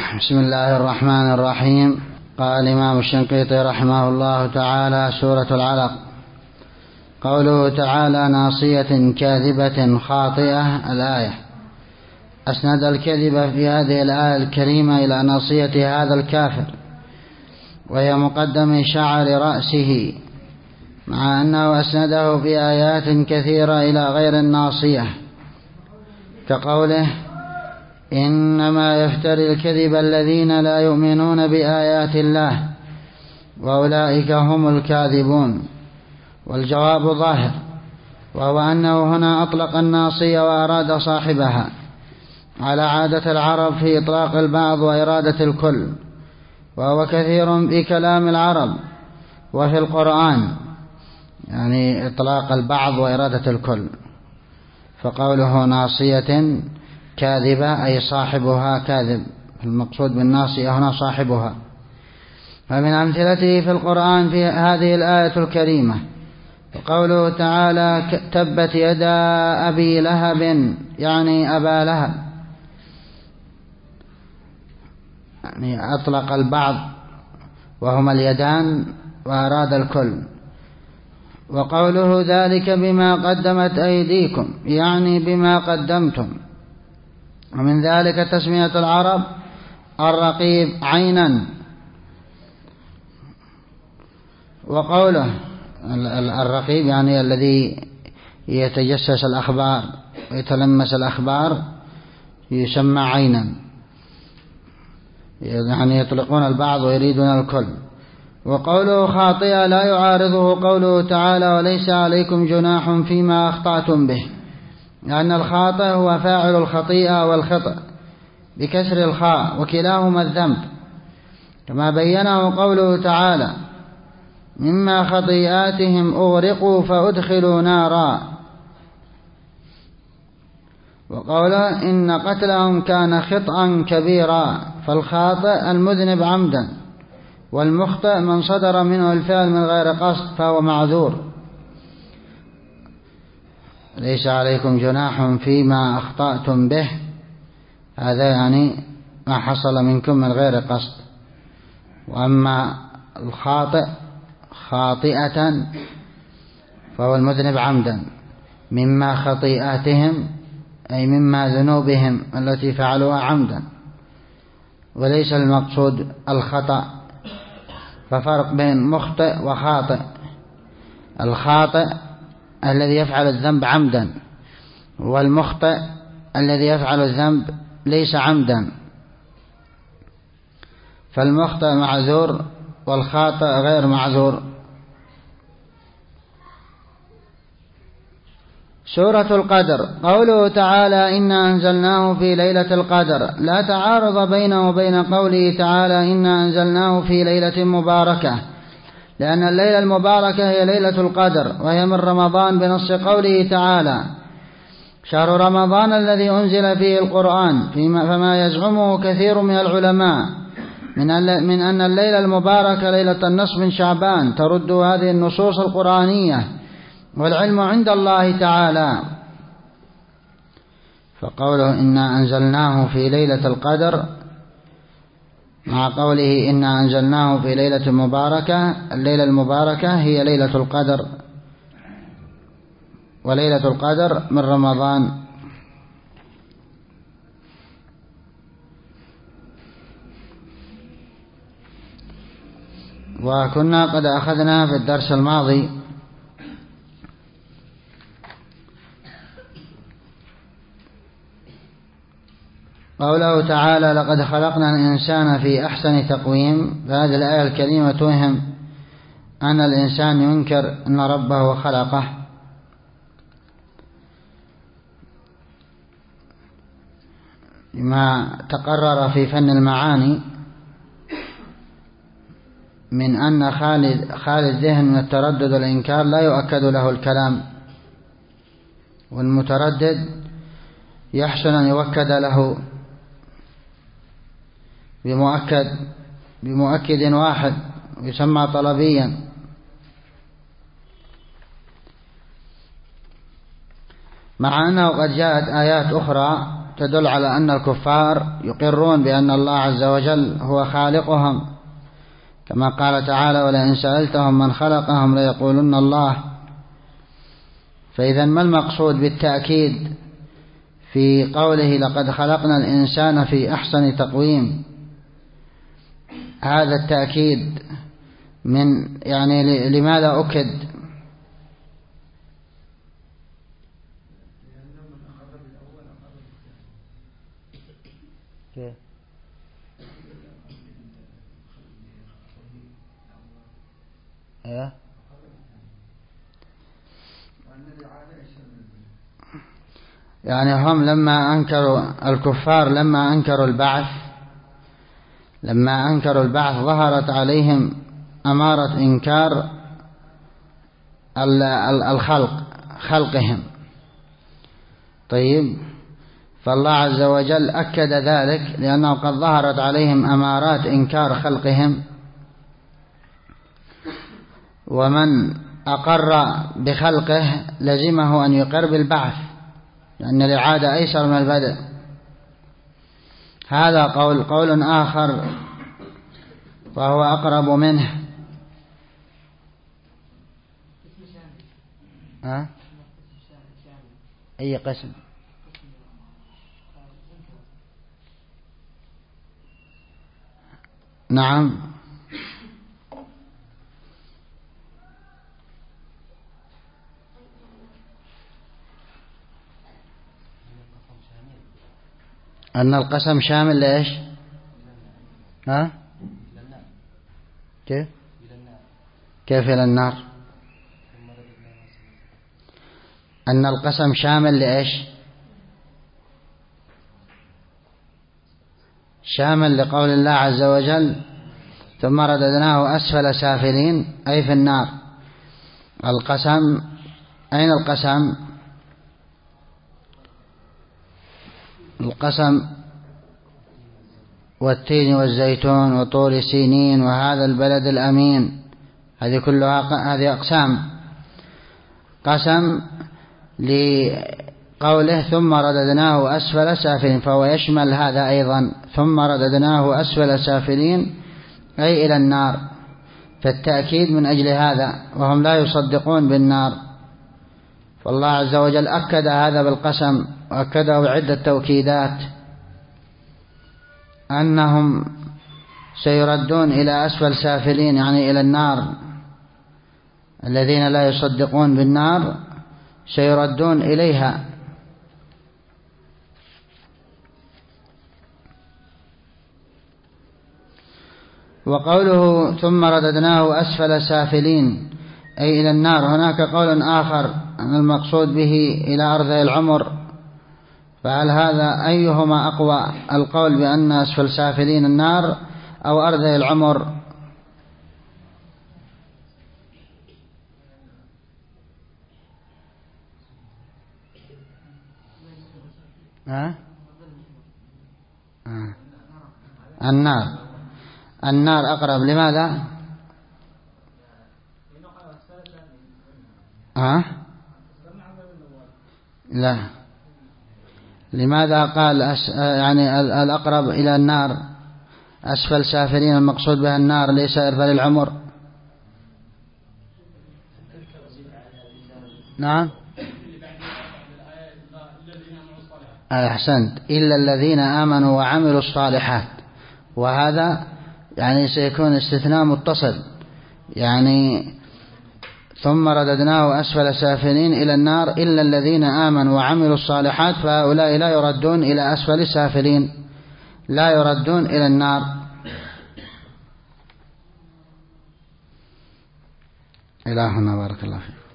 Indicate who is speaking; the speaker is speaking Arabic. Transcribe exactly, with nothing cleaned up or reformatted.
Speaker 1: بسم الله الرحمن الرحيم. قال الإمام الشنقيطي رحمه الله تعالى: سورة العلق. قوله تعالى: ناصية كاذبة خاطئة. الآية أسند الكذب في هذه الآية الكريمة إلى ناصية هذا الكافر، وهي مقدم شعر رأسه، مع أنه أسنده في آيات كثيرة إلى غير الناصية، كقوله: إنما يفتري الكذب الذين لا يؤمنون بآيات الله وأولئك هم الكاذبون. والجواب ظاهر، وهو أنه هنا أطلق الناصية وأراد صاحبها، على عادة العرب في إطلاق البعض وإرادة الكل، وهو كثير بكلام العرب وفي القرآن، يعني إطلاق البعض وإرادة الكل. فقوله ناصية كاذبة أي صاحبها كاذب، المقصود بالناصية هنا صاحبها. فمن أمثلته في القرآن في هذه الآية الكريمة قوله تعالى: تبت يدا أبي لهب، يعني أبا لهب، يعني أطلق البعض وهما اليدان وأراد الكل. وقوله: ذلك بما قدمت أيديكم، يعني بما قدمتم. ومن ذلك تسمية العرب الرقيب عينا. وقوله الرقيب يعني الذي يتجسس الأخبار ويتلمس الأخبار يسمى عينا، يعني يطلقون البعض ويريدون الكل. وقوله خاطئة لا يعارضه قوله تعالى: وليس عليكم جناح فيما أخطأتم به، لأن الخاطئ هو فاعل الخطيئة والخطأ بكسر الخاء، وكلاهما الذنب، كما بينه قوله تعالى: مما خطيئاتهم أغرقوا فأدخلوا نارا. وقوله: إن قتلهم كان خطأ كبيرا. فالخاطئ المذنب عمدا، والمخطئ من صدر منه الفعل من غير قصد فهو معذور. ليس عليكم جناح فيما أخطأتم به، هذا يعني ما حصل منكم من غير قصد. وأما الخاطئ خاطئة فهو المذنب عمدا، مما خطيئاتهم أي مما ذنوبهم التي فعلوها عمدا، وليس المقصود الخطأ. ففرق بين مخطئ وخاطئ. الخاطئ الذي يفعل الذنب عمدا، والمخطئ الذي يفعل الذنب ليس عمدا. فالمخطئ معذور والخاطئ غير معذور. سورة القدر. قوله تعالى: إنا أنزلناه في ليلة القدر، لا تعارض بينه وبين قوله تعالى: إنا أنزلناه في ليلة مباركة، لأن الليلة المباركة هي ليلة القدر، وهي من رمضان بنص قوله تعالى: شهر رمضان الذي أنزل فيه القرآن. فما يزعمه كثير من العلماء من أن الليلة المباركة ليلة النصف من شعبان ترد هذه النصوص القرآنية، والعلم عند الله تعالى. فقوله إنا أنزلناه في ليلة القدر مع قوله إنا أنزلناه في ليلة مباركة، الليلة المباركة هي ليلة القدر، وليلة القدر من رمضان. وكنا قد أخذنا في الدرس الماضي قوله تعالى: لقد خلقنا الإنسان في أحسن تقويم. فهذه الآية الكريمة توهم أن الإنسان ينكر أن ربه خلقه، ما تقرر في فن المعاني من أن خالد خالد الذهن من التردد والإنكار لا يؤكد له الكلام، والمتردد يحسن أن يؤكد له بمؤكد بمؤكد واحد يسمى طلبيا. مع أنه قد جاءت آيات أخرى تدل على أن الكفار يقرون بأن الله عز وجل هو خالقهم، كما قال تعالى: ولئن سألتهم من خلقهم ليقولن الله. فإذا ما المقصود بالتأكيد في قوله لقد خلقنا الإنسان في أحسن تقويم؟ هذا التأكيد من يعني لماذا أكد؟ يعني هم لما أنكروا الكفار لما أنكروا البعث لما أنكروا البعث ظهرت عليهم أمارة إنكار الخلق خلقهم. طيب، فالله عز وجل أكد ذلك لأنه قد ظهرت عليهم أمارات إنكار خلقهم، ومن أقر بخلقه لزمه أن يقر بالبعث، لأن الإعادة أيسر من البدء. هذا قول قول آخر وهو أقرب منه. ها؟ أي قسم؟ نعم، أن القسم شامل لإيش؟ ها؟ كيف؟ كيف إلى النار؟ أن القسم شامل لإيش؟ شامل لقول الله عز وجل: ثم رددناه أسفل سافلين، أي في النار. القسم، أين القسم؟ القسم والتين والزيتون وطور سينين وهذا البلد الأمين، هذه كلها هذه أقسام. قسم لقوله ثم رددناه أسفل سافلين، فهو يشمل هذا أيضا، ثم رددناه أسفل سافلين أي إلى النار. فالتأكيد من أجل هذا، وهم لا يصدقون بالنار، فالله عز وجل أكد هذا بالقسم، وأكده بعدة توكيدات أنهم سيردون إلى أسفل سافلين، يعني إلى النار. الذين لا يصدقون بالنار سيردون إليها. وقوله ثم رددناه أسفل سافلين أي إلى النار، هناك قول آخر أن المقصود به إلى أرض العمر، فهل هذا أيهما أقوى، القول بأن أسفل سافلين النار أو أرض العمر؟ ها؟ آه. النار النار أقرب. لماذا؟ ها؟ لا، لماذا قال أس... يعني الأقرب إلى النار أسفل سافلين، المقصود بها النار ليس أرذل العمر؟ نعم، أحسنت، إلا الذين آمنوا وعملوا الصالحات، وهذا يعني سيكون استثناء متصل، يعني ثم رددناه أسفل سافلين إلى النار إلا الذين آمنوا وعملوا الصالحات، فهؤلاء لا يردون إلى أسفل السافلين، لا يردون إلى النار. إلهنا بارك الله فيك.